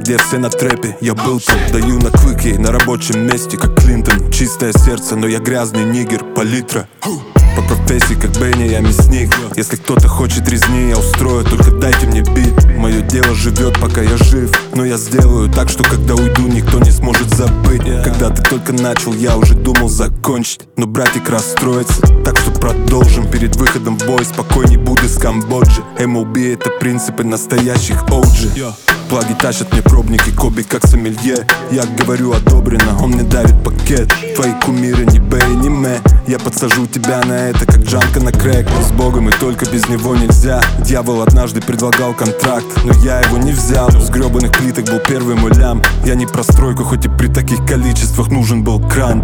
где все на трэпе. Я был там, даю на клык ей на рабочем месте, как Клинтон. Чистое сердце, но я грязный нигер, палитра. По профессии, как Бенни, я мясник. Если кто-то хочет резни, я устрою, только дайте мне бит. Мое дело живет, пока я жив, но я сделаю так, что когда уйду, никто не сможет забыть. Когда ты только начал, я уже думал закончить, но братик расстроится, так что продолжим. Перед выходом в бой спокойней буду с Камбоджи. MLB — это принципы настоящих OG. Плаги тащат мне пробники, Коби как сомелье. Я говорю одобрено, он мне дарит пакет. Твои кумиры не Бэй, не Мэ. Я подсажу тебя на это, как Джанка на крэк. С Богом и только без него нельзя. Дьявол однажды предлагал контракт, но я его не взял. С гребаных плиток был первый мой лям. Я не про стройку, хоть и при таких количествах нужен был кран.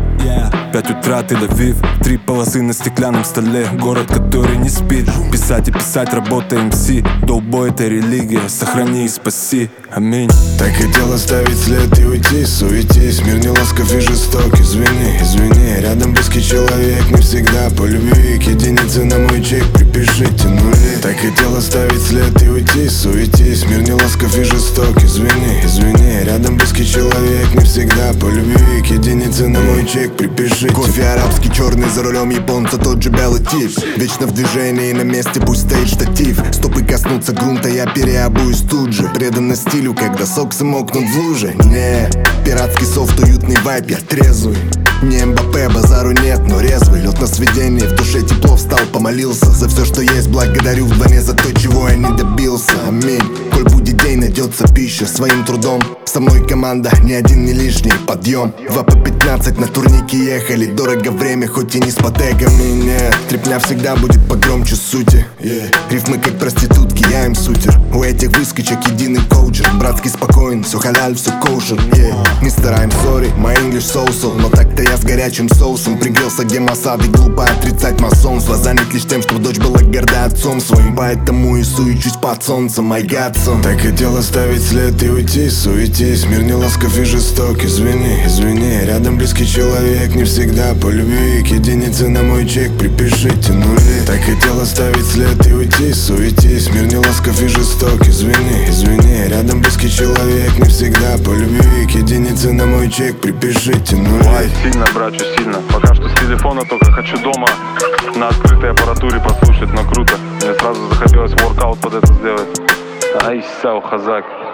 5 утра, Тель-Авив, 3 полосы на стеклянном столе. Город, который не спит. Писать и писать, работа МС. Долбой — это религия, сохрани и спаси. Аминь. Так хотел оставить след и уйти, суетись. Мир не ласков и жесток, извини, извини. Рядом близкий человек не всегда по любви. К единице на мой чек припишите нули. Так хотел оставить след и уйти, суетись. Мир не ласков и жесток, извини, извини. Рядом близкий человек не всегда по любви. К единице на мой чек припишите. Кофе арабский, черный, за рулем японца тот же белый тип. Вечно в движении, на месте пусть стоит штатив. Стопы коснутся грунта, я переобуюсь тут же. Преданно стилю, когда соксы мокнут в луже. Не, пиратский софт, уютный вайп, я трезвый. Не МБП, базару нет, но резвый. Лед на свидание, в душе тепло, встал, помолился. За все, что есть, благодарю вдвойне за то, чего я не добился. Аминь. Коль будет день, найдется пища своим трудом. Со мной команда, ни один не лишний. Подъем, 2 по 15 на турнике ехали. Дорого время, хоть и не с потегами. Нет, трепня всегда будет погромче сути. Рифмы как проститутки, я им сутер. У этих выскочек единый коучер. Братский спокоен, все халяль, все коушер. Мистер, I'm sorry, my English so-so. Но так-то я с горячим соусом пригрелся, где Масады. Глупо отрицать масонство. Занят лишь тем, чтобы дочь была горда отцом своим. Поэтому и суечусь под солнцем, I got some. Так хотел оставить след и уйти, суетись. Мир не ласков и жесток, извини, извини. Рядом близкий человек не всегда по любви. К единице на мой чек припишите нули. Так хотел оставить след и уйти, суетись. Мир не ласков и жесток, извини, извини. Рядом близкий человек не всегда по любви. К единице на мой чек припишите нули. Ой, сильно, братью, сильно. Пока что с телефона, только хочу дома на открытой аппаратуре послушать, но круто. Мне сразу захотелось воркаут под это сделать. Ай, сяу, хазак.